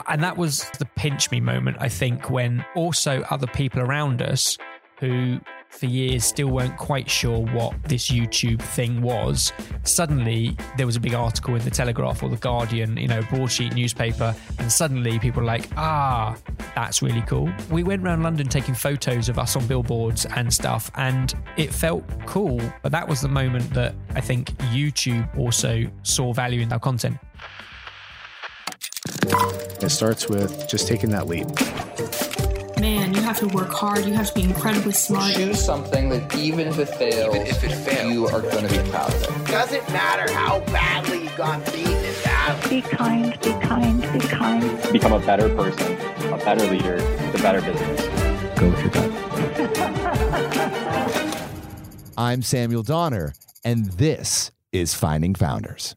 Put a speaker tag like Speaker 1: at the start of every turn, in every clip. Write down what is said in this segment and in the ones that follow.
Speaker 1: And that was the pinch me moment, I think, when also other people around us who for years still weren't quite sure what this YouTube thing was. Suddenly there was a big article in the Telegraph or the Guardian, broadsheet newspaper, and suddenly people were like, that's really cool. We went around London taking photos of us on billboards and stuff, and it felt cool. But that was the moment that I think YouTube also saw value in our content.
Speaker 2: It starts with just taking that leap.
Speaker 3: Man, you have to work hard. You have to be incredibly smart.
Speaker 4: Choose something that even if it fails, you are going to be proud of it.
Speaker 5: Doesn't matter how badly you got beaten in battle.
Speaker 6: Be kind, be kind, be kind.
Speaker 7: Become a better person, a better leader, a better business.
Speaker 2: Go with your gut.
Speaker 8: I'm Samuel Donner, and this is Finding Founders.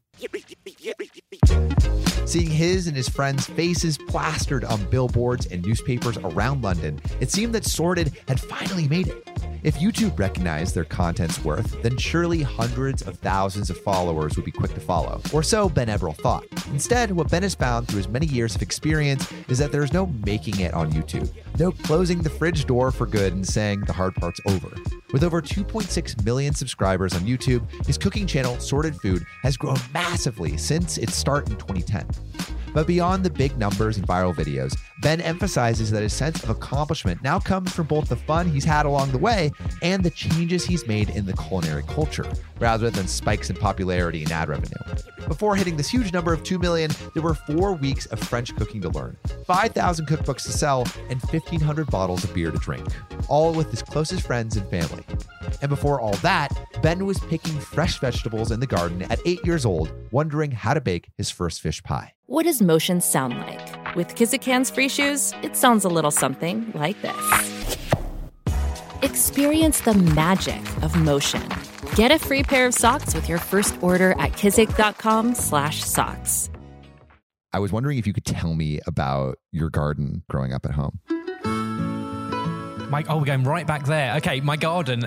Speaker 8: Seeing his and his friends' faces plastered on billboards and newspapers around London, it seemed that Sorted had finally made it. If YouTube recognized their content's worth, then surely hundreds of thousands of followers would be quick to follow. Or so Ben Everill thought. Instead, what Ben has found through his many years of experience is that there's no making it on YouTube. No closing the fridge door for good and saying the hard part's over. With over 2.6 million subscribers on YouTube, his cooking channel, Sorted Food, has grown massively since its start in 2010. But beyond the big numbers and viral videos, Ben emphasizes that his sense of accomplishment now comes from both the fun he's had along the way and the changes he's made in the culinary culture, rather than spikes in popularity and ad revenue. Before hitting this huge number of 2 million, there were 4 weeks of French cooking to learn, 5,000 cookbooks to sell, and 1,500 bottles of beer to drink, all with his closest friends and family. And before all that, Ben was picking fresh vegetables in the garden at 8 years old, wondering how to bake his first fish pie.
Speaker 9: What does motion sound like? With Kizikans free shoes, it sounds a little something like this. Experience the magic of motion. Get a free pair of socks with your first order at kizik.com/socks.
Speaker 8: I was wondering if you could tell me about your garden growing up at home.
Speaker 1: We're going right back there. Okay, my garden.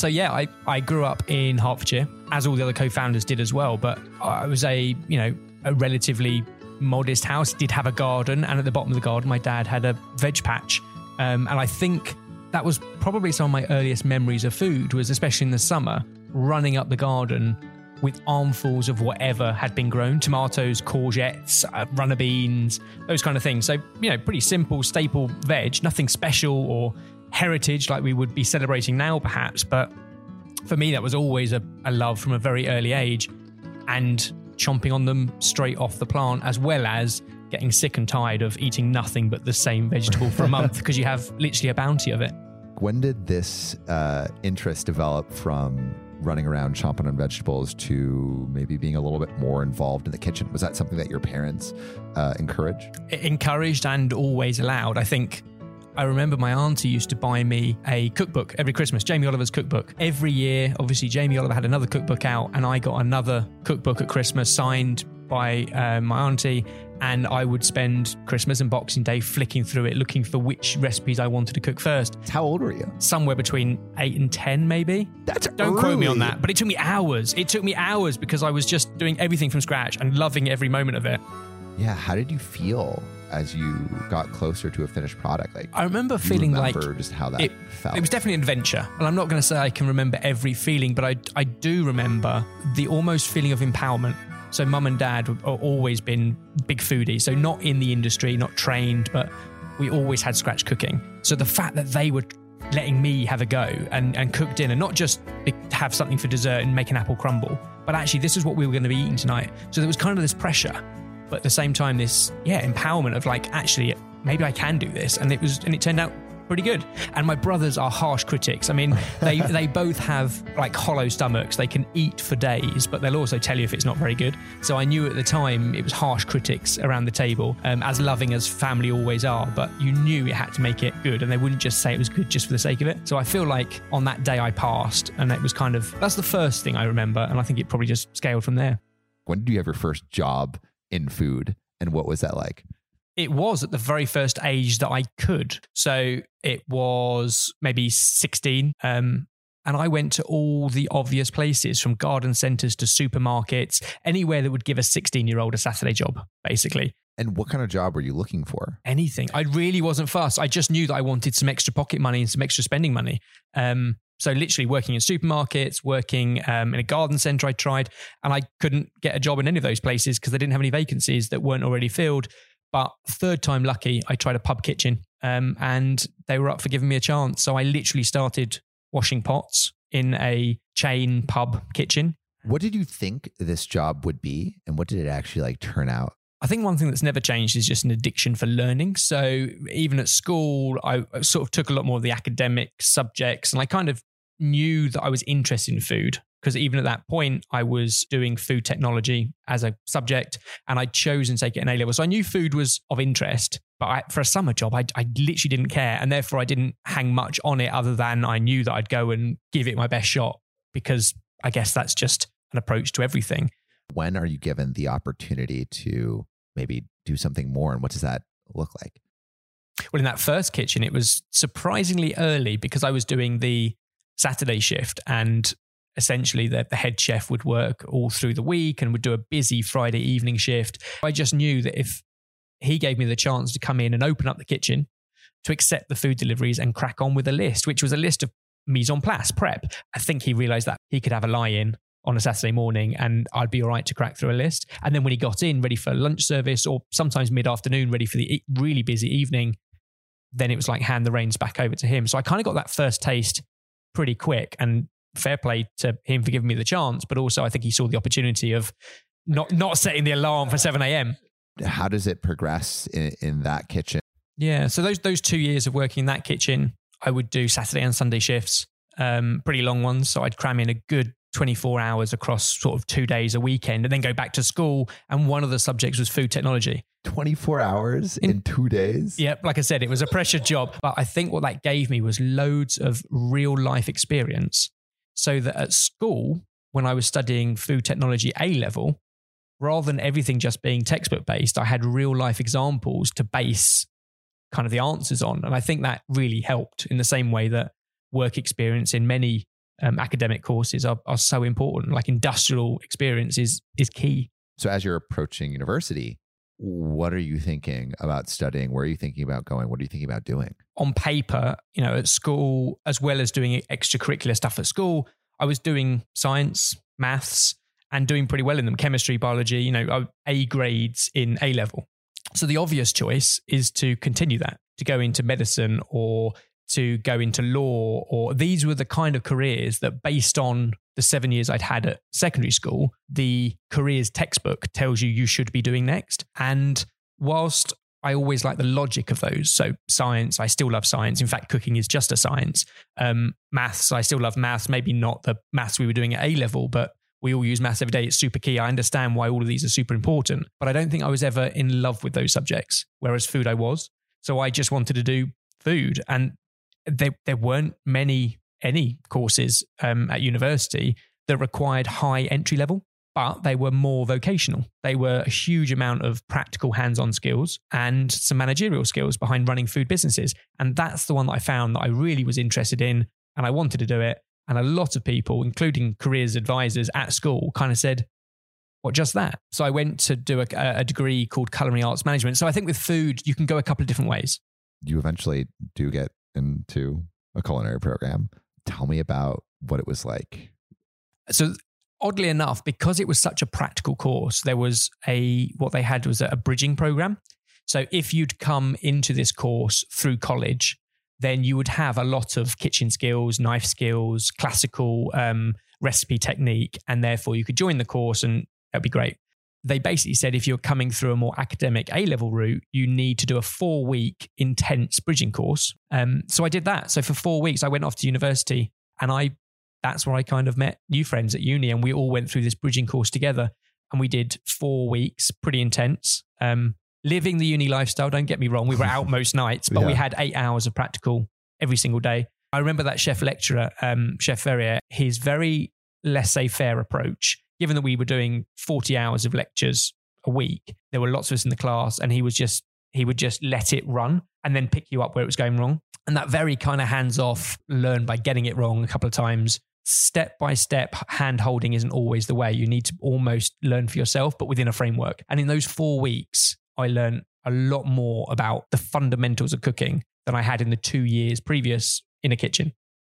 Speaker 1: I grew up in Hertfordshire, as all the other co-founders did as well. But I was a relatively modest house, did have a garden, and at the bottom of the garden, my dad had a veg patch. And I think that was probably some of my earliest memories of food, was especially in the summer, running up the garden with armfuls of whatever had been grown, tomatoes, courgettes, runner beans, those kind of things. So, pretty simple, staple veg, nothing special or heritage like we would be celebrating now perhaps, but for me that was always a love from a very early age, and chomping on them straight off the plant, as well as getting sick and tired of eating nothing but the same vegetable for a month because you have literally a bounty of it.
Speaker 8: When did this interest develop from running around chomping on vegetables to maybe being a little bit more involved in the kitchen? Was that something that your parents encouraged?
Speaker 1: Encouraged and always allowed. I think I remember my auntie used to buy me a cookbook every Christmas, Jamie Oliver's cookbook. Every year, obviously, Jamie Oliver had another cookbook out, and I got another cookbook at Christmas signed by my auntie, and I would spend Christmas and Boxing Day flicking through it, looking for which recipes I wanted to cook first.
Speaker 8: How old were you?
Speaker 1: Somewhere between 8 and 10, maybe. Don't quote me on that, but it took me hours. It took me hours because I was just doing everything from scratch and loving every moment of it.
Speaker 8: Yeah, how did you feel as you got closer to a finished product?
Speaker 1: I remember feeling like
Speaker 8: just how that felt.
Speaker 1: It was definitely an adventure. And I'm not going to say I can remember every feeling, but I do remember the almost feeling of empowerment. So mum and dad have always been big foodies. So not in the industry, not trained, but we always had scratch cooking. So the fact that they were letting me have a go and cook dinner, not just have something for dessert and make an apple crumble, but actually this is what we were going to be eating tonight. So there was kind of this pressure, but at the same time, this empowerment of like, actually, maybe I can do this. And it turned out pretty good. And my brothers are harsh critics. I mean, they both have like hollow stomachs. They can eat for days, but they'll also tell you if it's not very good. So I knew at the time it was harsh critics around the table, as loving as family always are, but you knew it had to make it good, and they wouldn't just say it was good just for the sake of it. So I feel like on that day I passed, and it was that's the first thing I remember, and I think it probably just scaled from there.
Speaker 8: When did you have your first job in food, and what was that like?
Speaker 1: It was at the very first age that I could. So it was maybe 16. And I went to all the obvious places, from garden centres to supermarkets, anywhere that would give a 16-year-old a Saturday job, basically.
Speaker 8: And what kind of job were you looking for?
Speaker 1: Anything. I really wasn't fussed. I just knew that I wanted some extra pocket money and some extra spending money. So literally working in supermarkets, working in a garden centre I tried, and I couldn't get a job in any of those places because they didn't have any vacancies that weren't already filled. But third time lucky, I tried a pub kitchen and they were up for giving me a chance. So I literally started washing pots in a chain pub kitchen.
Speaker 8: What did you think this job would be, and what did it actually like turn out?
Speaker 1: I think one thing that's never changed is just an addiction for learning. So even at school, I sort of took a lot more of the academic subjects, and I kind of knew that I was interested in food because even at that point, I was doing food technology as a subject, and I'd chosen to take it in A-level. So I knew food was of interest, but for a summer job, I literally didn't care. And therefore, I didn't hang much on it other than I knew that I'd go and give it my best shot because I guess that's just an approach to everything.
Speaker 8: When are you given the opportunity to maybe do something more, and what does that look like?
Speaker 1: Well, in that first kitchen, it was surprisingly early because I was doing the Saturday shift, and essentially the head chef would work all through the week and would do a busy Friday evening shift. I just knew that if he gave me the chance to come in and open up the kitchen, to accept the food deliveries and crack on with a list, which was a list of mise en place, prep, I think he realized that he could have a lie-in on a Saturday morning and I'd be all right to crack through a list. And then when he got in ready for lunch service or sometimes mid-afternoon ready for the really busy evening, then it was like hand the reins back over to him. So I kind of got that first taste pretty quick, and fair play to him for giving me the chance. But also I think he saw the opportunity of not setting the alarm for 7 a.m.
Speaker 8: How does it progress in that kitchen?
Speaker 1: Yeah. So those 2 years of working in that kitchen, I would do Saturday and Sunday shifts, pretty long ones. So I'd cram in a good 24 hours across sort of 2 days a weekend and then go back to school. And one of the subjects was food technology.
Speaker 8: 24 hours in 2 days?
Speaker 1: Yep. Like I said, it was a pressured job. But I think what that gave me was loads of real life experience. So that at school, when I was studying food technology A-level, rather than everything just being textbook based, I had real life examples to base kind of the answers on. And I think that really helped in the same way that work experience in many academic courses are so important. Like industrial experience is key.
Speaker 8: So as you're approaching university, what are you thinking about studying? Where are you thinking about going? What are you thinking about doing?
Speaker 1: On paper, at school, as well as doing extracurricular stuff at school, I was doing science, maths, and doing pretty well in them. Chemistry, biology, A grades in A-level. So the obvious choice is to continue that, to go into medicine or to go into law, or these were the kind of careers that based on the 7 years I'd had at secondary school, the careers textbook tells you should be doing next. And whilst I always like the logic of those, so science, I still love science. In fact, cooking is just a science. Maths, I still love maths, maybe not the maths we were doing at A-level, but we all use maths every day. It's super key. I understand why all of these are super important, but I don't think I was ever in love with those subjects, whereas food I was. So I just wanted to do food. And there weren't any courses at university that required high entry level, but they were more vocational. They were a huge amount of practical hands-on skills and some managerial skills behind running food businesses. And that's the one that I found that I really was interested in and I wanted to do it. And a lot of people, including careers advisors at school, kind of said, what, just that? So I went to do a degree called Culinary Arts Management. So I think with food, you can go a couple of different ways.
Speaker 8: You eventually do get into a culinary program. Tell me about what it was like.
Speaker 1: So oddly enough, because it was such a practical course, there was what they had was a bridging program. So if you'd come into this course through college, then you would have a lot of kitchen skills, knife skills, classical recipe technique, and therefore you could join the course and that'd be great. They basically said if you're coming through a more academic A-level route, you need to do a 4-week intense bridging course. So I did that. So for 4 weeks, I went off to university and that's where I kind of met new friends at uni, and we all went through this bridging course together and we did 4 weeks, pretty intense. Living the uni lifestyle, don't get me wrong, we were out most nights, but we had 8 hours of practical every single day. I remember that chef lecturer, Chef Ferrier, his very laissez-faire approach, given that we were doing 40 hours of lectures a week, there were lots of us in the class and he would just let it run and then pick you up where it was going wrong. And that very kind of hands-off, learn by getting it wrong a couple of times, step-by-step hand-holding isn't always the way. You need to almost learn for yourself, but within a framework. And in those 4 weeks, I learned a lot more about the fundamentals of cooking than I had in the 2 years previous in a kitchen.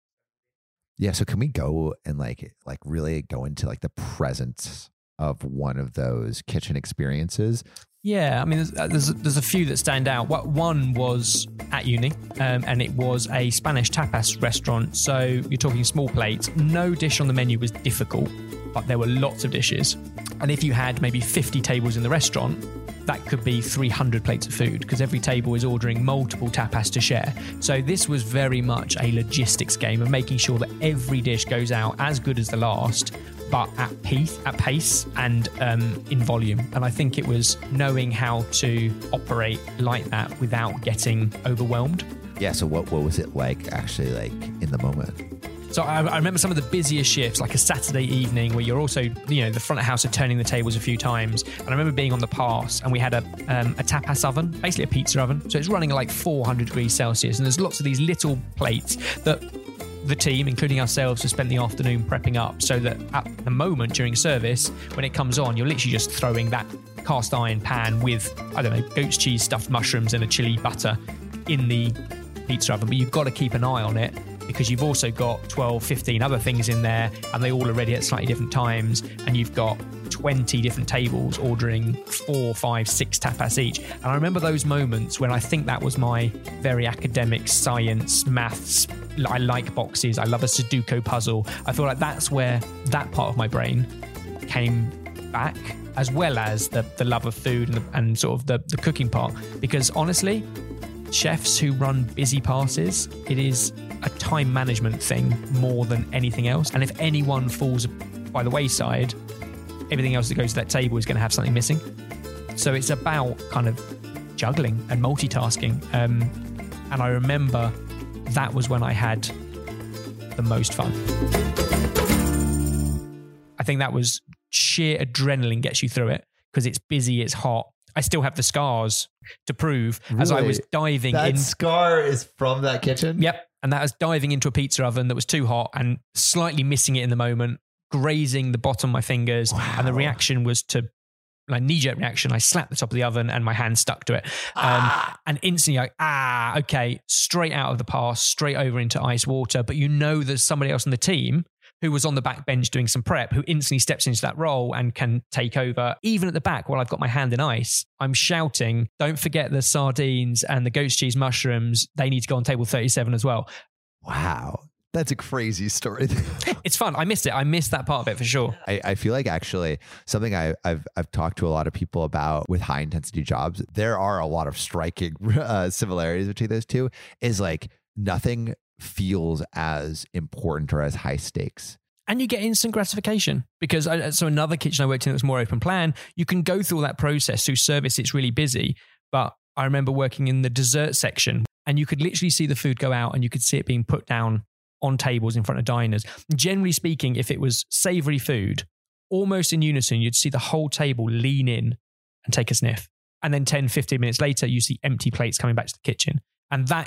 Speaker 8: Yeah. So can we go and like really go into like the presence of one of those kitchen experiences?
Speaker 1: Yeah, I mean, there's a few that stand out. One was at uni, and it was a Spanish tapas restaurant. So you're talking small plates. No dish on the menu was difficult, but there were lots of dishes. And if you had maybe 50 tables in the restaurant, that could be 300 plates of food because every table is ordering multiple tapas to share. So this was very much a logistics game of making sure that every dish goes out as good as the last, but at pace and in volume. And I think it was knowing how to operate like that without getting overwhelmed.
Speaker 8: Yeah. So what was it like actually like in the moment?
Speaker 1: So I remember some of the busiest shifts, like a Saturday evening where you're also, the front of house are turning the tables a few times. And I remember being on the pass and we had a tapas oven, basically a pizza oven. So it's running at like 400 degrees Celsius. And there's lots of these little plates that the team, including ourselves, have spent the afternoon prepping up so that at the moment during service, when it comes on, you're literally just throwing that cast iron pan with, I don't know, goat's cheese, stuffed mushrooms and a chili butter in the pizza oven. But you've got to keep an eye on it because you've also got 12, 15 other things in there and they all are ready at slightly different times. And you've got 20 different tables ordering 4, 5, 6 tapas each. And I remember those moments when I think that was my very academic science, maths. I like boxes. I love a Sudoku puzzle. I feel like that's where that part of my brain came back, as well as the love of food and sort of the cooking part. Because honestly, chefs who run busy passes, it is a time management thing more than anything else. And if anyone falls by the wayside, everything else that goes to that table is going to have something missing. So it's about kind of juggling and multitasking. And I remember that was when I had the most fun. I think that was sheer adrenaline gets you through it because it's busy, it's hot. I still have the scars to prove as I was diving in.
Speaker 8: That scar is from that kitchen?
Speaker 1: Yep. And that was diving into a pizza oven that was too hot and slightly missing it in the moment, grazing the bottom of my fingers. Wow. And the reaction was to like knee-jerk reaction. I slapped the top of the oven and my hand stuck to it. And instantly okay, straight out of the pass, straight over into ice water. But you know there's somebody else on the team who was on the back bench doing some prep, who instantly steps into that role and can take over. Even at the back, while I've got my hand in ice, I'm shouting, don't forget the sardines and the goat's cheese mushrooms. They need to go on table 37 as well.
Speaker 8: Wow. That's a crazy story.
Speaker 1: It's fun. I missed it. I missed that part of it for sure.
Speaker 8: I feel like actually something I've talked to a lot of people about with high intensity jobs, there are a lot of striking similarities between those two, is like nothing feels as important or as high stakes.
Speaker 1: And you get instant gratification because so another kitchen I worked in that was more open plan, you can go through all that process through service. It's really busy. But I remember working in the dessert section and you could literally see the food go out and you could see it being put down on tables in front of diners. Generally speaking, if it was savory food, almost in unison, you'd see the whole table lean in and take a sniff. And then 10, 15 minutes later, you see empty plates coming back to the kitchen. And that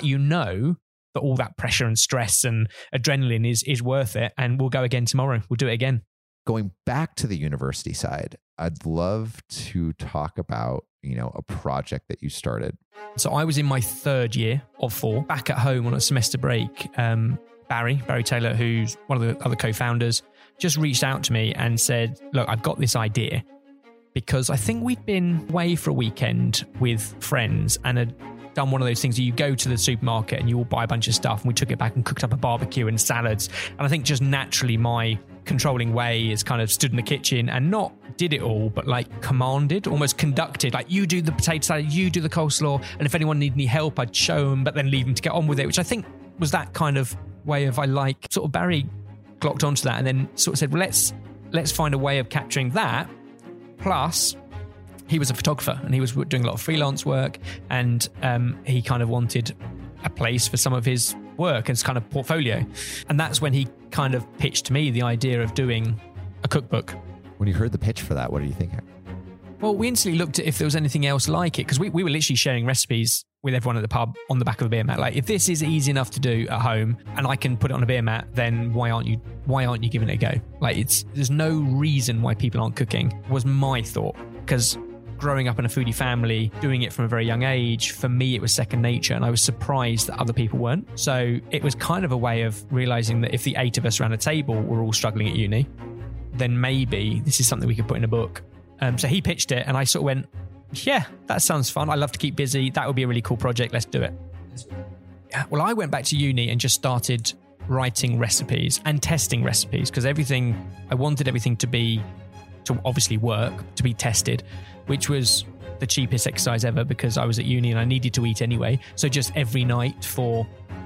Speaker 1: that all that pressure and stress and adrenaline is worth it. And we'll go again tomorrow. We'll do it again.
Speaker 8: Going back to the university side, I'd love to talk about, a project that you started.
Speaker 1: So I was in my 3rd year of 4, back at home on a semester break. Barry Taylor, who's one of the other co-founders, just reached out to me and said, look, I've got this idea because I think we'd been away for a weekend with friends and had done one of those things where you go to the supermarket and you all buy a bunch of stuff, and we took it back and cooked up a barbecue and salads. And I think just naturally my controlling way is kind of stood in the kitchen and not did it all, but like commanded, almost conducted, like you do the potato salad, you do the coleslaw. And if anyone needed any help, I'd show them, but then leave them to get on with it, which I think was that kind of way of sort of Barry clocked onto that and then sort of said, well, let's find a way of capturing that. Plus, he was a photographer and he was doing a lot of freelance work, and he kind of wanted a place for some of his work and his kind of portfolio. And that's when he kind of pitched to me the idea of doing a cookbook.
Speaker 8: When you heard the pitch for that, what are you thinking?
Speaker 1: Well, we instantly looked at if there was anything else like it, because we were literally sharing recipes with everyone at the pub on the back of a beer mat. Like, if this is easy enough to do at home and I can put it on a beer mat, then why aren't you giving it a go? Like, there's no reason why people aren't cooking, was my thought. Because growing up in a foodie family, doing it from a very young age, for me, it was second nature. And I was surprised that other people weren't. So it was kind of a way of realizing that if the 8 of us around a table were all struggling at uni, then maybe this is something we could put in a book. So he pitched it and I sort of went, yeah, that sounds fun. I love to keep busy. That would be a really cool project. Let's do it. Yeah. Well, I went back to uni and just started writing recipes and testing recipes because I wanted everything to obviously work, to be tested, which was the cheapest exercise ever because I was at uni and I needed to eat anyway. So just every night for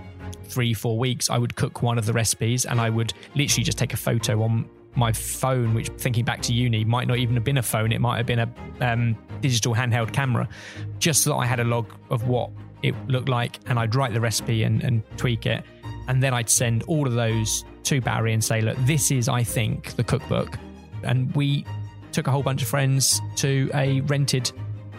Speaker 1: 3-4 weeks, I would cook one of the recipes and I would literally just take a photo on my phone, which, thinking back to uni, might not even have been a phone. It might have been a digital handheld camera, just so that I had a log of what it looked like, and I'd write the recipe and tweak it. And then I'd send all of those to Barry and say, look, this is, I think, the cookbook. And we took a whole bunch of friends to a rented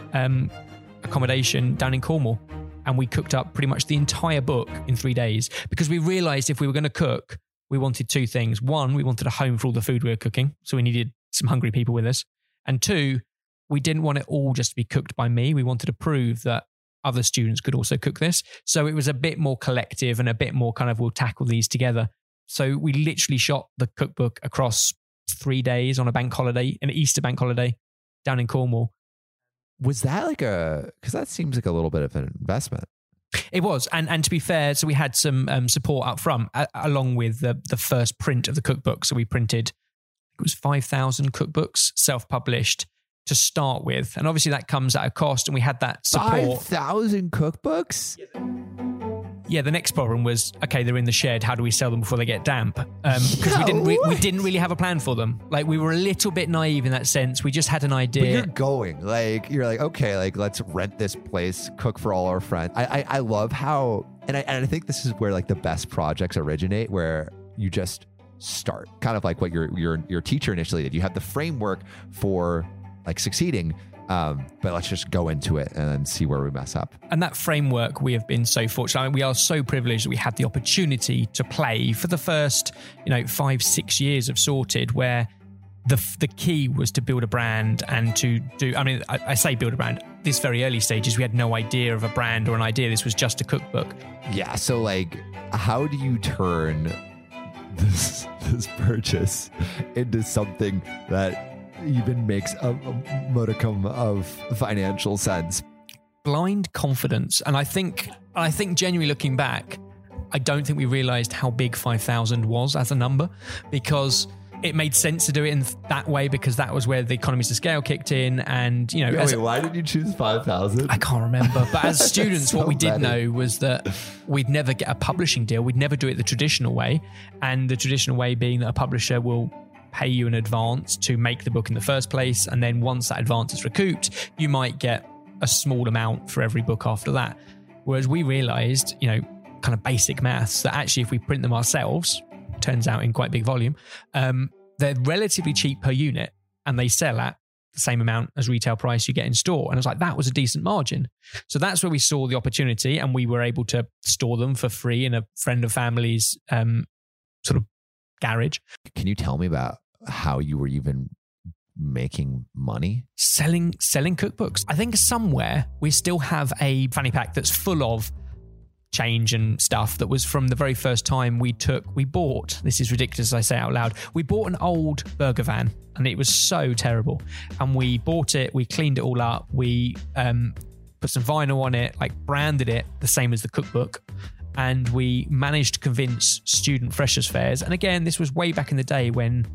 Speaker 1: accommodation down in Cornwall. And we cooked up pretty much the entire book in 3 days because we realized if we were going to cook, we wanted 2 things. 1, we wanted a home for all the food we were cooking. So we needed some hungry people with us. And 2, we didn't want it all just to be cooked by me. We wanted to prove that other students could also cook this. So it was a bit more collective and a bit more kind of, we'll tackle these together. So we literally shot the cookbook across 3 days on a bank holiday, an Easter bank holiday down in Cornwall.
Speaker 8: Was that because that seems like a little bit of an investment.
Speaker 1: It was. And to be fair, so we had some support up front along with the first print of the cookbook. So we printed, it was 5,000 cookbooks self-published to start with. And obviously that comes at a cost and we had that support.
Speaker 8: 5,000 cookbooks?
Speaker 1: Yeah, the next problem was, okay, they're in the shed. How do we sell them before they get damp? Because we didn't really have a plan for them. Like, we were a little bit naive in that sense. We just had an idea.
Speaker 8: But you're like, okay, like, let's rent this place, cook for all our friends. I love how, and I think this is where like the best projects originate, where you just start, kind of like what your teacher initially did. You have the framework for like succeeding. But let's just go into it and then see where we mess up.
Speaker 1: And that framework, we have been so fortunate. I mean, we are so privileged that we had the opportunity to play for the first, 5-6 years of Sorted, where the key was to build a brand and to do, I mean, I say build a brand. This very early stages, we had no idea of a brand or an idea. This was just a cookbook.
Speaker 8: Yeah. So like, how do you turn this purchase into something that even makes a modicum of financial sense?
Speaker 1: Blind confidence. And I think genuinely looking back, I don't think we realized how big 5,000 was as a number, because it made sense to do it in that way, because that was where the economies of scale kicked in. And,
Speaker 8: why did you choose 5,000?
Speaker 1: I can't remember. But as students, so what we did know was that we'd never get a publishing deal. We'd never do it the traditional way. And the traditional way being that a publisher will pay you in advance to make the book in the first place. And then once that advance is recouped, you might get a small amount for every book after that. Whereas we realized, kind of basic maths, that actually if we print them ourselves, turns out in quite big volume, they're relatively cheap per unit and they sell at the same amount as retail price you get in store. And I was like, that was a decent margin. So that's where we saw the opportunity, and we were able to store them for free in a friend of family's sort of garage.
Speaker 8: Can you tell me about how you were even making money?
Speaker 1: Selling cookbooks. I think somewhere we still have a fanny pack that's full of change and stuff that was from the very first time we bought, this is ridiculous as I say out loud, we bought an old burger van and it was so terrible. And we bought it, we cleaned it all up, we put some vinyl on it, like branded it the same as the cookbook. And we managed to convince student freshers fairs. And again, this was way back in the day when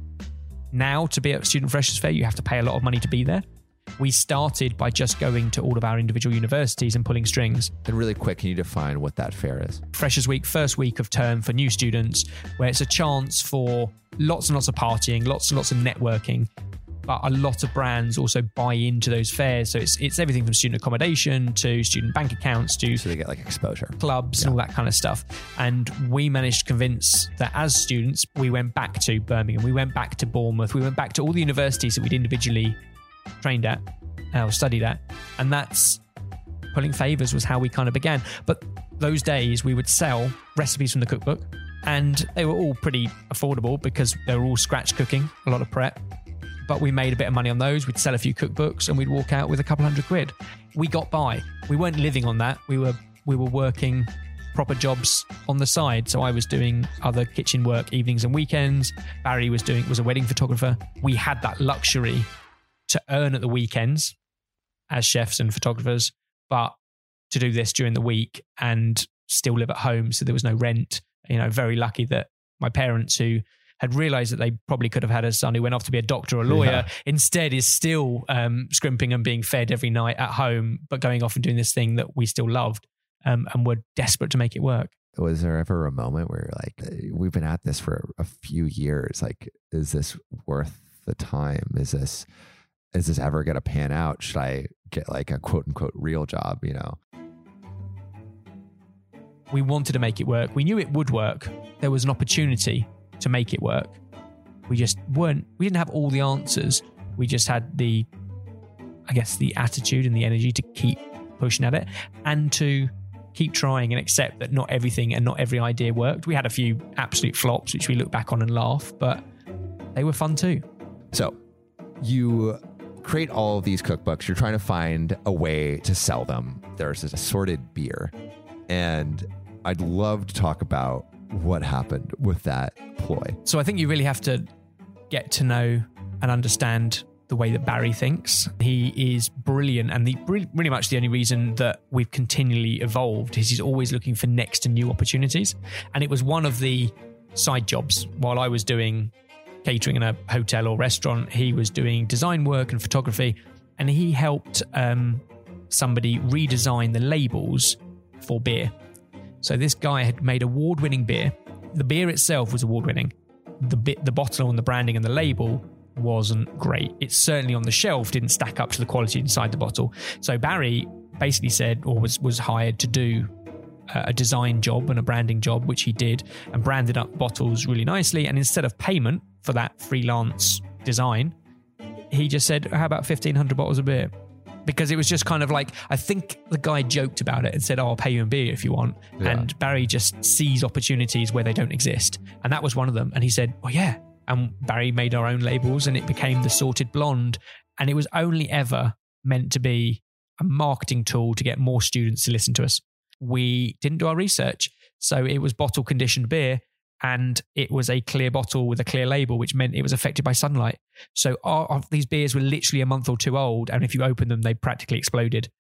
Speaker 1: now to be at Student Freshers Fair, you have to pay a lot of money to be there. We started by just going to all of our individual universities and pulling strings.
Speaker 8: And really quick, can you define what that fair is?
Speaker 1: Freshers Week, first week of term for new students, where it's a chance for lots and lots of partying, lots and lots of networking. But a lot of brands also buy into those fairs. So it's everything from student accommodation to student bank accounts to...
Speaker 8: So they get like exposure.
Speaker 1: Clubs and all that kind of stuff. And we managed to convince that as students, we went back to Birmingham, we went back to Bournemouth, we went back to all the universities that we'd individually trained at or studied at. And that's pulling favours was how we kind of began. But those days we would sell recipes from the cookbook, and they were all pretty affordable because they were all scratch cooking, a lot of prep. but we made a bit of money on those. We'd sell a few cookbooks and we'd walk out with a couple £100. We got by. We weren't living on that. We were working proper jobs on the side. So I was doing other kitchen work evenings and weekends. Barry was a wedding photographer. We had that luxury to earn at the weekends as chefs and photographers, but to do this during the week and still live at home. So there was no rent. Very lucky that my parents, who had realized that they probably could have had a son who went off to be a doctor or a lawyer, instead is still scrimping and being fed every night at home, but going off and doing this thing that we still loved and were desperate to make it work.
Speaker 8: Was there ever a moment where you're like, we've been at this for a few years, like, is this worth the time? Is this ever going to pan out? Should I get like a quote unquote real job,
Speaker 1: We wanted to make it work. We knew it would work. There was an opportunity to make it work. We didn't have all the answers. We just had the attitude and the energy to keep pushing at it and to keep trying and accept that not everything and not every idea worked. We had a few absolute flops, which we look back on and laugh, but they were fun too.
Speaker 8: So you create all of these cookbooks. You're trying to find a way to sell them. There's this assorted beer. And I'd love to talk about what happened with that ploy.
Speaker 1: So I think you really have to get to know and understand the way that Barry thinks. He is brilliant, and really much the only reason that we've continually evolved is he's always looking for next and new opportunities. And it was one of the side jobs. While I was doing catering in a hotel or restaurant, he was doing design work and photography, and he helped somebody redesign the labels for beer. So this guy had made award-winning beer. The beer itself was award-winning. The bottle and the branding and the label wasn't great. It certainly on the shelf didn't stack up to the quality inside the bottle. So Barry basically said, or was hired to do a design job and a branding job, which he did, and branded up bottles really nicely. And instead of payment for that freelance design, he just said, how about 1,500 bottles of beer? Because it was just kind of like, I think the guy joked about it and said, I'll pay you in beer if you want. Yeah. And Barry just sees opportunities where they don't exist. And that was one of them. And he said, oh yeah. And Barry made our own labels and it became the Sorted Blonde. And it was only ever meant to be a marketing tool to get more students to listen to us. We didn't do our research. So it was bottle conditioned beer, and it was a clear bottle with a clear label, which meant it was affected by sunlight. So these beers were literally a month or two old, and if you open them, they practically exploded.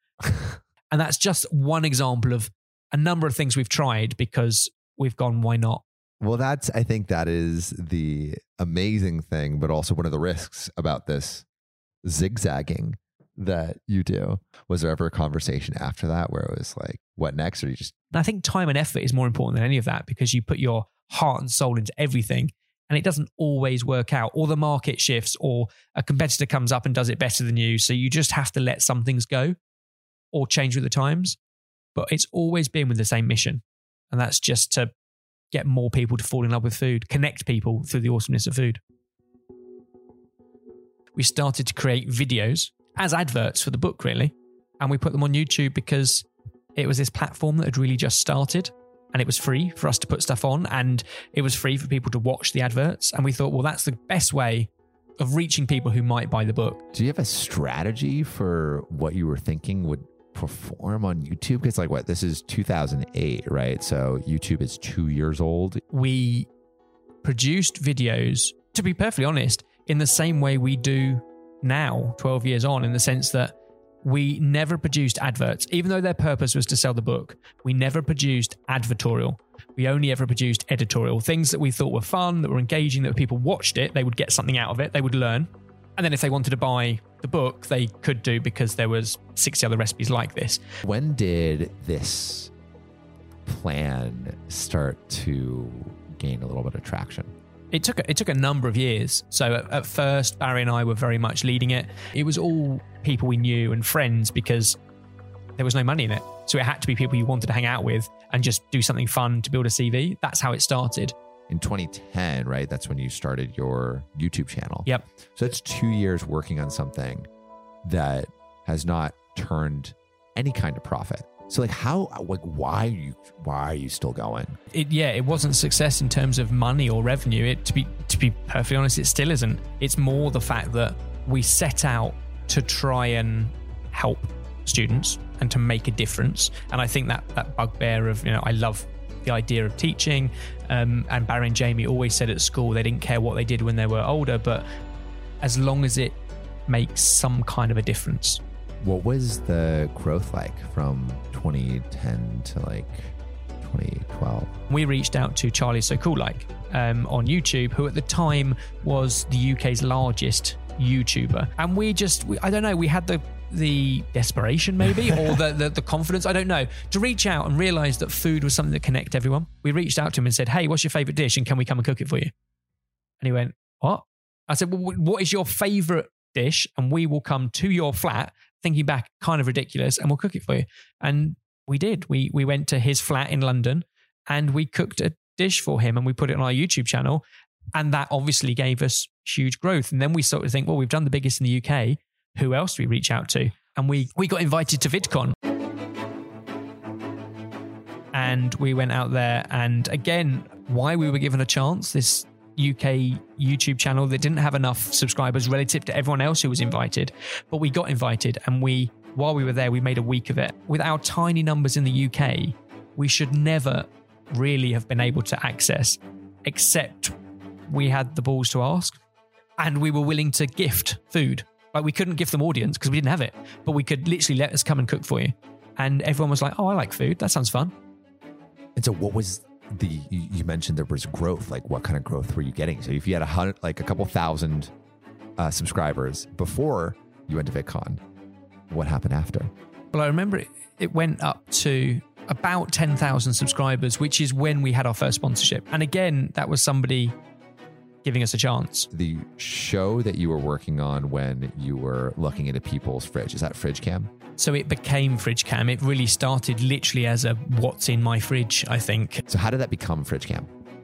Speaker 1: And that's just one example of a number of things we've tried because we've gone, why not?
Speaker 8: Well, I think that is the amazing thing, but also one of the risks about this zigzagging that you do. Was there ever a conversation after that where it was like, what next? Or you just...
Speaker 1: I think time and effort is more important than any of that, because you put your heart and soul into everything and it doesn't always work out, or the market shifts, or a competitor comes up and does it better than you. So you just have to let some things go or change with the times. But it's always been with the same mission. And that's just to get more people to fall in love with food, connect people through the awesomeness of food. We started to create videos as adverts for the book, really. And we put them on YouTube because it was this platform that had really just started. And it was free for us to put stuff on, and it was free for people to watch the adverts. And we thought, well, that's the best way of reaching people who might buy the book.
Speaker 8: Do you have a strategy for what you were thinking would perform on YouTube? Because this is 2008, right? So YouTube is 2 years old.
Speaker 1: We produced videos, to be perfectly honest, in the same way we do now, 12 years on, in the sense that we never produced adverts. Even though their purpose was to sell the book, we never produced advertorial. We only ever produced editorial, things that we thought were fun, that were engaging, that people watched it, they would get something out of it, they would learn. And then if they wanted to buy the book, they could do, because there was 60 other recipes like this.
Speaker 8: When did this plan start to gain a little bit of traction?
Speaker 1: It took a number of years. So at first, Barry and I were very much leading it. It was all people we knew and friends, because there was no money in it. So it had to be people you wanted to hang out with and just do something fun to build a CV. That's how it started.
Speaker 8: In 2010, right? That's when you started your YouTube channel.
Speaker 1: Yep.
Speaker 8: So it's 2 years working on something that has not turned any kind of profit. So why are you still going?
Speaker 1: It wasn't success in terms of money or revenue. To be perfectly honest, it still isn't. It's more the fact that we set out to try and help students and to make a difference. And I think that bugbear of, I love the idea of teaching. And Barry and Jamie always said at school they didn't care what they did when they were older, but as long as it makes some kind of a difference.
Speaker 8: What was the growth like from 2010 to 2012?
Speaker 1: We reached out to Charlie So Cool on YouTube, who at the time was the UK's largest YouTuber. And I don't know, we had the desperation maybe, or the confidence, I don't know, to reach out and realize that food was something that connected everyone. We reached out to him and said, hey, what's your favorite dish? And can we come and cook it for you? And he went, what? I said, well, what is your favorite dish? And we will come to your flat, thinking back, kind of ridiculous, and we'll cook it for you. And we did. We went to his flat in London and we cooked a dish for him and we put it on our YouTube channel. And that obviously gave us huge growth. And then we sort of think, well, we've done the biggest in the UK. Who else do we reach out to? And we got invited to VidCon. And we went out there. And again, why we were given a chance, this UK YouTube channel that didn't have enough subscribers relative to everyone else who was invited. But we got invited, and while we were there, we made a week of it. With our tiny numbers in the UK, we should never really have been able to access, except we had the balls to ask, and we were willing to gift food. Like, we couldn't gift them audience because we didn't have it, but we could literally let us come and cook for you. And everyone was like, oh, I like food. That sounds fun.
Speaker 8: And so what was you mentioned there was growth, like what kind of growth were you getting? So if you had a couple thousand subscribers before you went to VidCon, what happened after?
Speaker 1: Well, I remember it went up to about 10,000 subscribers, which is when we had our first sponsorship. And again, that was somebody giving us a chance.
Speaker 8: The show that you were working on when you were looking into people's fridge, is that FridgeCam?
Speaker 1: So it became FridgeCam. It really started literally as a what's in my fridge, I think.
Speaker 8: So how did that become FridgeCam?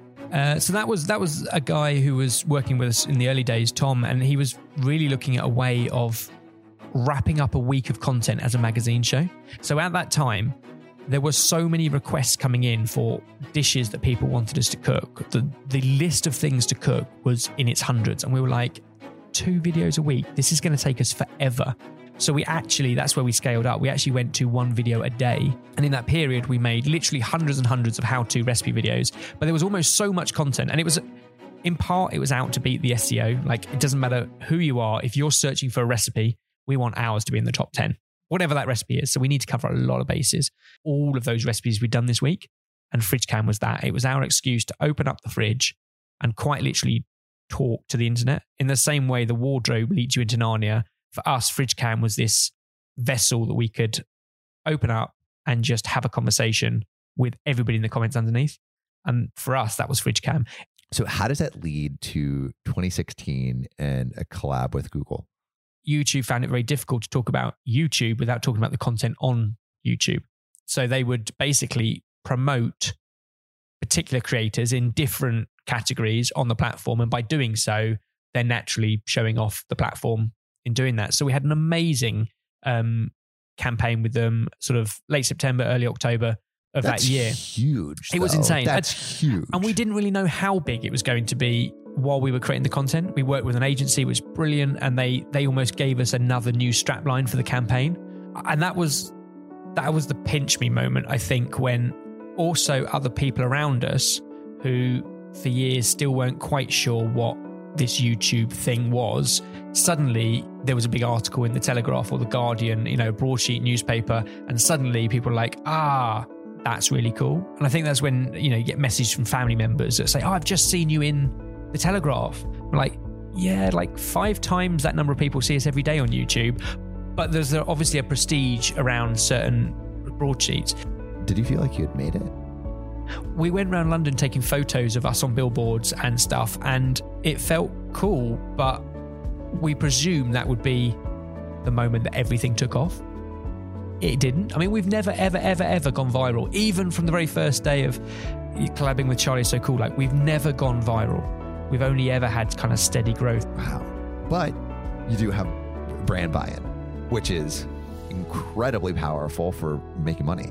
Speaker 1: So that was a guy who was working with us in the early days, Tom, and he was really looking at a way of wrapping up a week of content as a magazine show. So at that time, there were so many requests coming in for dishes that people wanted us to cook. The list of things to cook was in its hundreds. And we were like, 2 videos a week, this is going to take us forever. So that's where we scaled up. We actually went to 1 video a day. And in that period, we made literally hundreds and hundreds of how-to recipe videos. But there was almost so much content. And it was, in part, it was out to beat the SEO. Like, it doesn't matter who you are. If you're searching for a recipe, we want ours to be in the top 10. Whatever that recipe is. So we need to cover a lot of bases. All of those recipes we'd done this week, and FridgeCam was that. It was our excuse to open up the fridge and quite literally talk to the internet. In the same way the wardrobe leads you into Narnia, for us, FridgeCam was this vessel that we could open up and just have a conversation with everybody in the comments underneath. And for us, that was FridgeCam.
Speaker 8: So how does that lead to 2016 and a collab with Google?
Speaker 1: YouTube found it very difficult to talk about YouTube without talking about the content on YouTube. So they would basically promote particular creators in different categories on the platform. And by doing so, they're naturally showing off the platform in doing that. So we had an amazing campaign with them sort of late September, early October of that year.
Speaker 8: Huge.
Speaker 1: It was insane.
Speaker 8: That's huge.
Speaker 1: And we didn't really know how big it was going to be while we were creating the content. We worked with an agency, which was brilliant, and they almost gave us another new strapline for the campaign. And that was the pinch me moment, I think, when also other people around us who for years still weren't quite sure what this YouTube thing was, suddenly there was a big article in the Telegraph or the Guardian, a broadsheet newspaper, and suddenly people were like, that's really cool. And I think that's when, you get messages from family members that say, I've just seen you in the Telegraph. We're like, yeah, like 5 times that number of people see us every day on YouTube. But there's obviously a prestige around certain broadsheets.
Speaker 8: Did you feel like you had made it?
Speaker 1: We went around London taking photos of us on billboards and stuff, and it felt cool, but we presumed that would be the moment that everything took off. It didn't. I mean, we've never, ever, ever, ever gone viral. Even from the very first day of collabing with Charlie So Cool, we've never gone viral. We've only ever had kind of steady growth.
Speaker 8: Wow. But you do have brand buy-in, which is incredibly powerful for making money.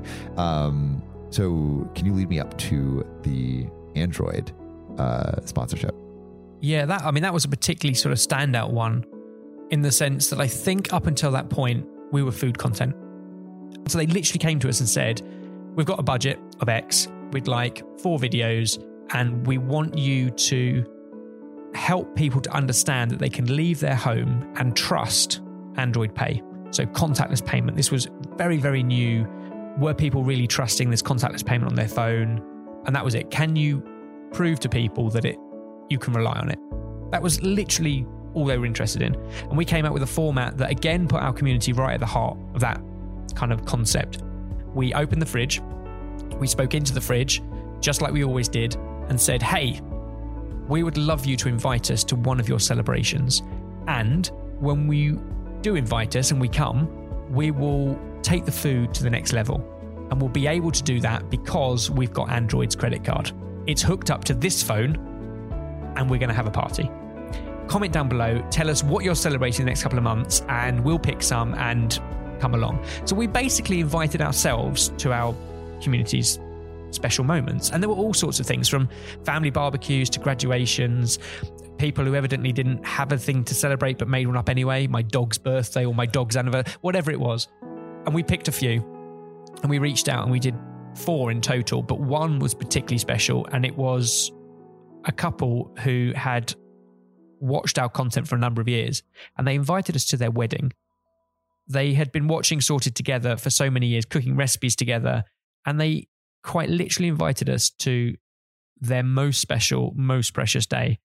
Speaker 8: So can you lead me up to the Android sponsorship?
Speaker 1: Yeah, that was a particularly sort of standout one in the sense that I think up until that point, we were food content. So they literally came to us and said, we've got a budget of X, we'd like 4 videos, and we want you to help people to understand that they can leave their home and trust Android Pay. So contactless payment. This was very, very new. Were people really trusting this contactless payment on their phone? And that was it. Can you prove to people that you can rely on it? That was literally all they were interested in. And we came out with a format that again put our community right at the heart of that kind of concept. We opened the fridge, we spoke into the fridge, just like we always did, and said, hey, we would love you to invite us to one of your celebrations. And when we do invite us and we come, we will take the food to the next level. And we'll be able to do that because we've got Android's credit card. It's hooked up to this phone and we're going to have a party. Comment down below, tell us what you're celebrating the next couple of months and we'll pick some and come along. So we basically invited ourselves to our community's special moments. And there were all sorts of things, from family barbecues to graduations, people who evidently didn't have a thing to celebrate but made one up anyway, my dog's birthday or my dog's anniversary, whatever it was. And we picked a few and we reached out and we did 4 in total, but one was particularly special, and it was a couple who had watched our content for a number of years and they invited us to their wedding. They had been watching Sorted together for so many years, cooking recipes together, and they quite literally invited us to their most special, most precious day.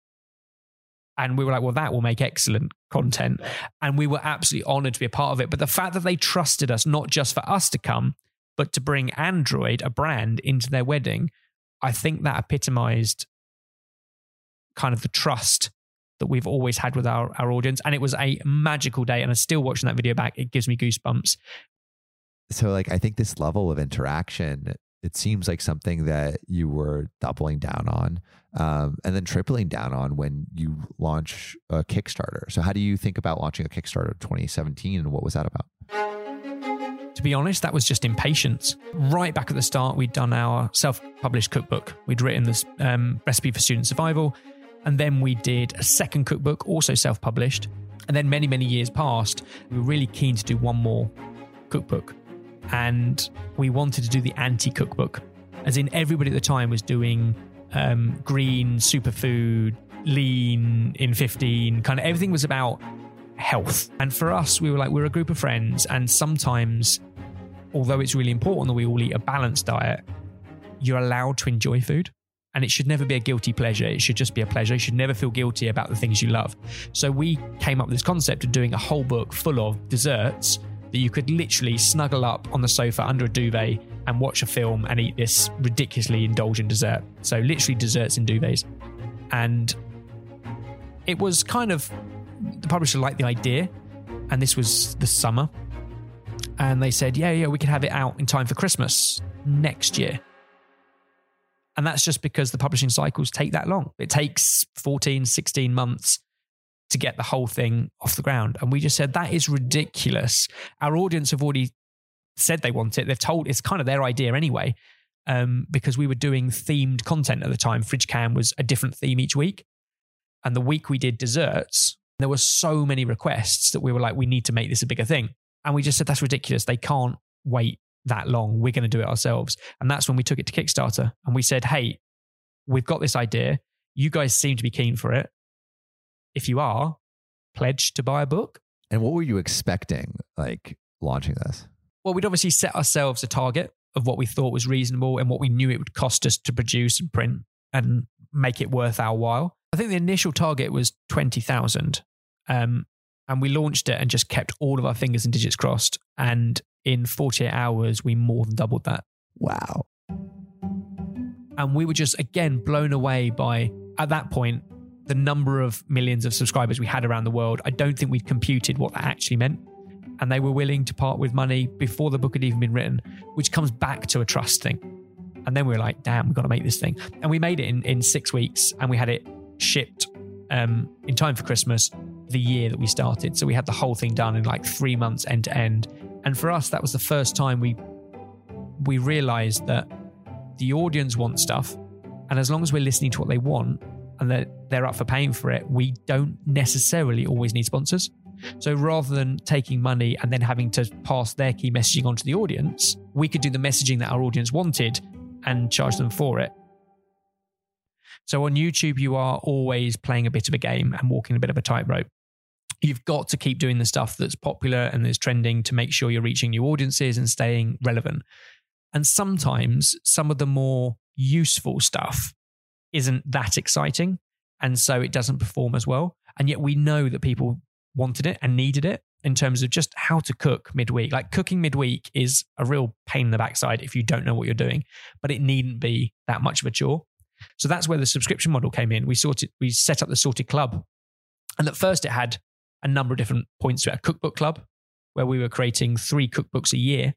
Speaker 1: And we were like, well, that will make excellent content. And we were absolutely honored to be a part of it. But the fact that they trusted us, not just for us to come, but to bring Android, a brand, into their wedding, I think that epitomized kind of the trust that we've always had with our audience. And it was a magical day. And I'm still watching that video back. It gives me goosebumps.
Speaker 8: So I think this level of interaction, it seems like something that you were doubling down on and then tripling down on when you launch a Kickstarter. So how do you think about launching a Kickstarter in 2017 and what was that about?
Speaker 1: To be honest, that was just impatience. Right back at the start, we'd done our self-published cookbook. We'd written this recipe for student survival. And then we did a second cookbook, also self-published. And then many, many years passed. We were really keen to do one more cookbook. And we wanted to do the anti-cookbook. As in, everybody at the time was doing green, superfood, lean in 15, kind of everything was about health. And for us, we were like, we're a group of friends. And sometimes, although it's really important that we all eat a balanced diet, you're allowed to enjoy food. And it should never be a guilty pleasure. It should just be a pleasure. You should never feel guilty about the things you love. So we came up with this concept of doing a whole book full of desserts that you could literally snuggle up on the sofa under a duvet and watch a film and eat this ridiculously indulgent dessert. So literally desserts in duvets. And it was kind of, the publisher liked the idea. And this was the summer. And they said, yeah, we can have it out in time for Christmas next year. And that's just because the publishing cycles take that long. It takes 14, 16 months to get the whole thing off the ground. And we just said, that is ridiculous. Our audience have already said they want it. They've told, it's kind of their idea anyway, because we were doing themed content at the time. Fridge Cam was a different theme each week. And the week we did desserts, there were so many requests that we were like, we need to make this a bigger thing. And we just said, that's ridiculous. They can't wait that long. We're going to do it ourselves. And that's when we took it to Kickstarter. And we said, hey, we've got this idea. You guys seem to be keen for it. If you are, pledge to buy a book.
Speaker 8: And what were you expecting, launching this?
Speaker 1: Well, we'd obviously set ourselves a target of what we thought was reasonable and what we knew it would cost us to produce and print and make it worth our while. I think the initial target was 20,000. And we launched it and just kept all of our fingers and digits crossed. And in 48 hours, we more than doubled that.
Speaker 8: Wow.
Speaker 1: And we were just, again, blown away by, at that point, the number of millions of subscribers we had around the world. I don't think we'd computed what that actually meant. And they were willing to part with money before the book had even been written, which comes back to a trust thing. And then we were like, damn, we've got to make this thing. And we made it in 6 weeks and we had it shipped in time for Christmas the year that we started. So we had the whole thing done in 3 months end to end. And for us, that was the first time we realized that the audience wants stuff. And as long as we're listening to what they want and they're up for paying for it, we don't necessarily always need sponsors. So rather than taking money and then having to pass their key messaging onto the audience, we could do the messaging that our audience wanted and charge them for it. So on YouTube, you are always playing a bit of a game and walking a bit of a tightrope. You've got to keep doing the stuff that's popular and that's trending to make sure you're reaching new audiences and staying relevant. And sometimes some of the more useful stuff isn't that exciting, and so it doesn't perform as well. And yet we know that people wanted it and needed it in terms of just how to cook midweek. Like cooking midweek is a real pain in the backside if you don't know what you're doing, but it needn't be that much of a chore. So that's where the subscription model came in. We set up the Sorted Club. And at first it had a number of different points to it. A cookbook club where we were creating 3 cookbooks a year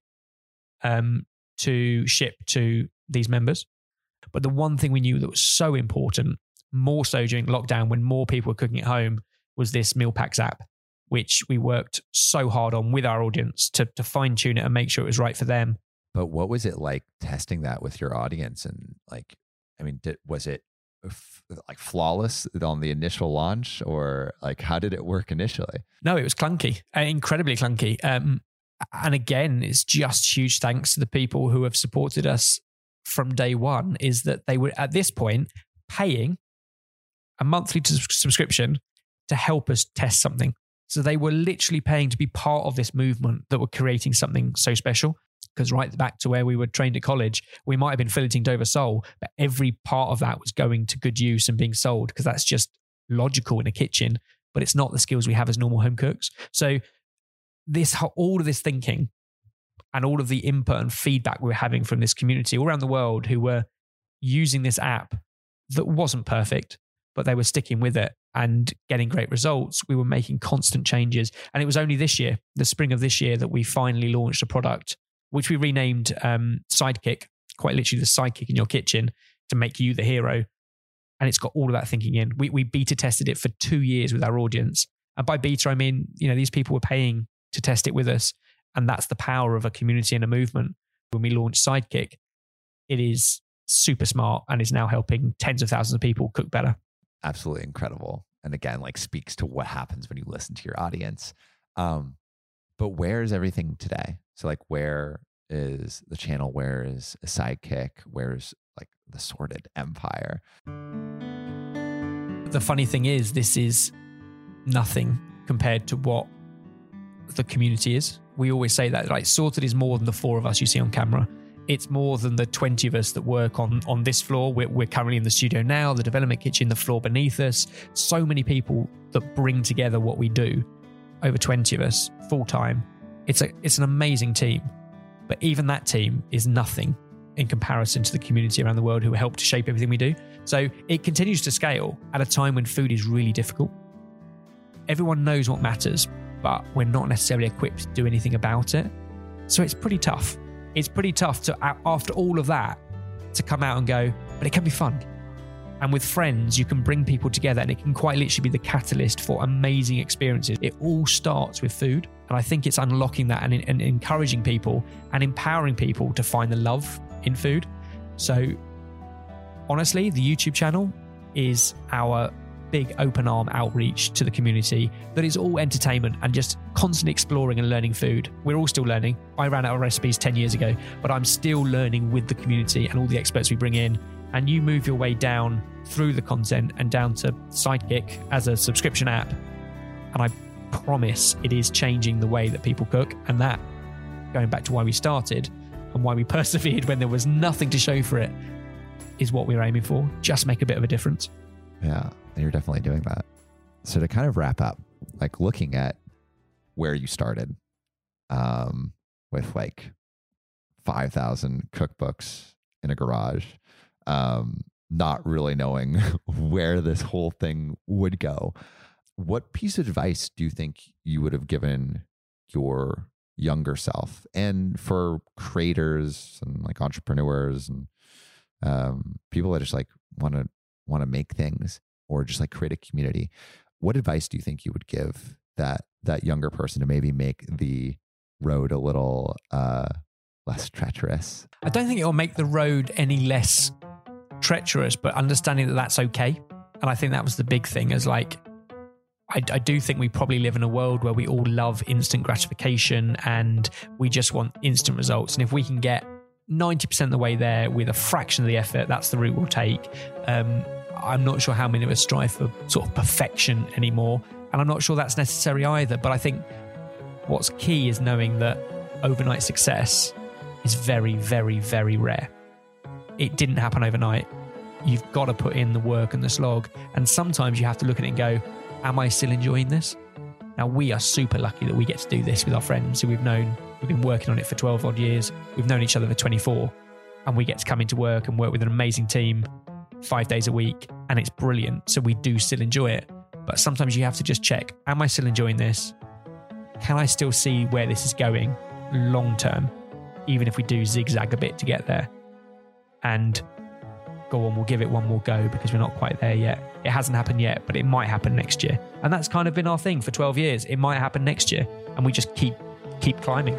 Speaker 1: to ship to these members. But the one thing we knew that was so important, more so during lockdown when more people were cooking at home, was this Meal Packs app, which we worked so hard on with our audience to fine tune it and make sure it was right for them.
Speaker 8: But what was it like testing that with your audience? And was it like flawless on the initial launch, or like how did it work initially?
Speaker 1: No, it was clunky, incredibly clunky. And again, it's just huge thanks to the people who have supported us from day one, is that they were at this point paying a monthly subscription to help us test something. So they were literally paying to be part of this movement that were creating something so special. Because right back to where we were trained at college, we might have been filleting Dover sole, but every part of that was going to good use and being sold, because that's just logical in a kitchen, but it's not the skills we have as normal home cooks. So all of this thinking and all of the input and feedback we were having from this community all around the world who were using this app that wasn't perfect, but they were sticking with it and getting great results. We were making constant changes. And it was only this year, the spring of this year, that we finally launched a product which we renamed Sidekick, quite literally the sidekick in your kitchen, to make you the hero. And it's got all of that thinking in. We beta tested it for 2 years with our audience. And by beta, I mean, these people were paying to test it with us. And that's the power of a community and a movement. When we launched Sidekick, it is super smart and is now helping tens of thousands of people cook better.
Speaker 8: Absolutely incredible. And again, like speaks to what happens when you listen to your audience. But where is everything today? So like, where is the channel? Where is a Sidekick? Where's like the Sorted empire?
Speaker 1: The funny thing is, this is nothing compared to what the community is. We always say that, like, Sorted is more than the 4 of us you see on camera. It's more than the 20 of us that work on this floor. We're currently in the studio now, the development kitchen, the floor beneath us. So many people that bring together what we do. Over 20 of us full time. It's an amazing team, but even that team is nothing in comparison to the community around the world who help to shape everything we do. So it continues to scale at a time when food is really difficult. Everyone knows what matters, but we're not necessarily equipped to do anything about it. So it's pretty tough. It's pretty tough to, after all of that, to come out and go, but it can be fun. And with friends, you can bring people together, and it can quite literally be the catalyst for amazing experiences. It all starts with food. And I think it's unlocking that and encouraging people and empowering people to find the love in food. So honestly, the YouTube channel is our big open arm outreach to the community that is all entertainment and just constantly exploring and learning food. We're all still learning. I ran out of recipes 10 years ago, but I'm still learning with the community and all the experts we bring in. And you move your way down through the content and down to Sidekick as a subscription app. And I promise it is changing the way that people cook. And that, going back to why we started and why we persevered when there was nothing to show for it, is what we were aiming for. Just make a bit of a difference.
Speaker 8: Yeah, and you're definitely doing that. So to kind of wrap up, like looking at where you started with like 5,000 cookbooks in a garage, not really knowing where this whole thing would go. What piece of advice do you think you would have given your younger self, and for creators and like entrepreneurs and people that just like want to make things or just like create a community? What advice do you think you would give that younger person to maybe make the road a little less treacherous?
Speaker 1: I don't think it'll make the road any less treacherous, but understanding that that's okay. And I think that was the big thing, is like, I do think we probably live in a world where we all love instant gratification and we just want instant results. And if we can get 90% of the way there with a fraction of the effort, that's the route we'll take. I'm not sure how many of us strive for sort of perfection anymore. And I'm not sure that's necessary either. But I think what's key is knowing that overnight success is very, very, very rare. It didn't happen overnight. You've got to put in the work and the slog. And sometimes you have to look at it and go, am I still enjoying this? Now, we are super lucky that we get to do this with our friends who we've known. We've been working on it for 12 odd years. We've known each other for 24. And we get to come into work and work with an amazing team 5 days a week. And it's brilliant. So we do still enjoy it. But sometimes you have to just check, am I still enjoying this? Can I still see where this is going long term? Even if we do zigzag a bit to get there. And go on, we'll give it one more go because we're not quite there yet. It hasn't happened yet, but it might happen next year. And that's kind of been our thing for 12 years. It might happen next year. And we just keep climbing.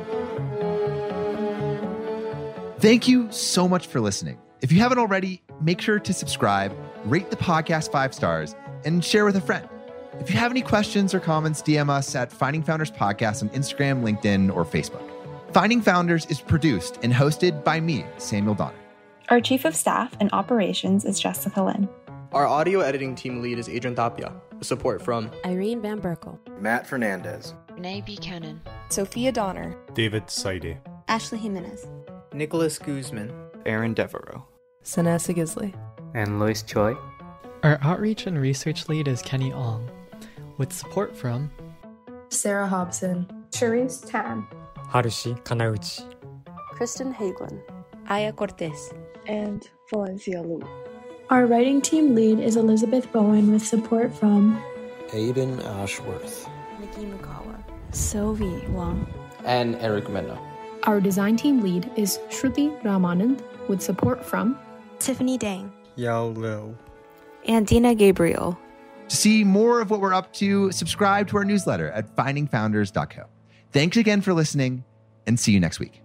Speaker 8: Thank you so much for listening. If you haven't already, make sure to subscribe, rate the podcast 5 stars, and share with a friend. If you have any questions or comments, DM us at Finding Founders Podcast on Instagram, LinkedIn, or Facebook. Finding Founders is produced and hosted by me, Samuel Donner.
Speaker 10: Our Chief of Staff and Operations is Jessica Lynn.
Speaker 11: Our audio editing team lead is Adrian Tapia, with support from
Speaker 12: Irene Van Berkel,
Speaker 13: Matt Fernandez,
Speaker 14: Renee Buchanan,
Speaker 15: Sophia Donner,
Speaker 16: David Saidi,
Speaker 17: Ashley Jimenez,
Speaker 18: Nicholas Guzman,
Speaker 19: Aaron Devereaux,
Speaker 20: Sanessa Gisley,
Speaker 21: and Lois Choi.
Speaker 22: Our outreach and research lead is Kenny Ong, with support from
Speaker 23: Sarah Hobson,
Speaker 24: Charisse Tan,
Speaker 25: Harushi Kanauchi,
Speaker 26: Kristen Hagelin,
Speaker 27: Aya Cortez,
Speaker 28: and Valencia Lu.
Speaker 29: Our writing team lead is Elizabeth Bowen with support from
Speaker 30: Aiden Ashworth,
Speaker 31: Nikki Mukawa,
Speaker 32: Sylvie Wang,
Speaker 33: and Eric Mena.
Speaker 29: Our design team lead is Shruti Ramanand with support from
Speaker 34: Tiffany Dang,
Speaker 35: Yao Liu,
Speaker 27: and Dina Gabriel.
Speaker 8: To see more of what we're up to, subscribe to our newsletter at findingfounders.co. Thanks again for listening, and see you next week.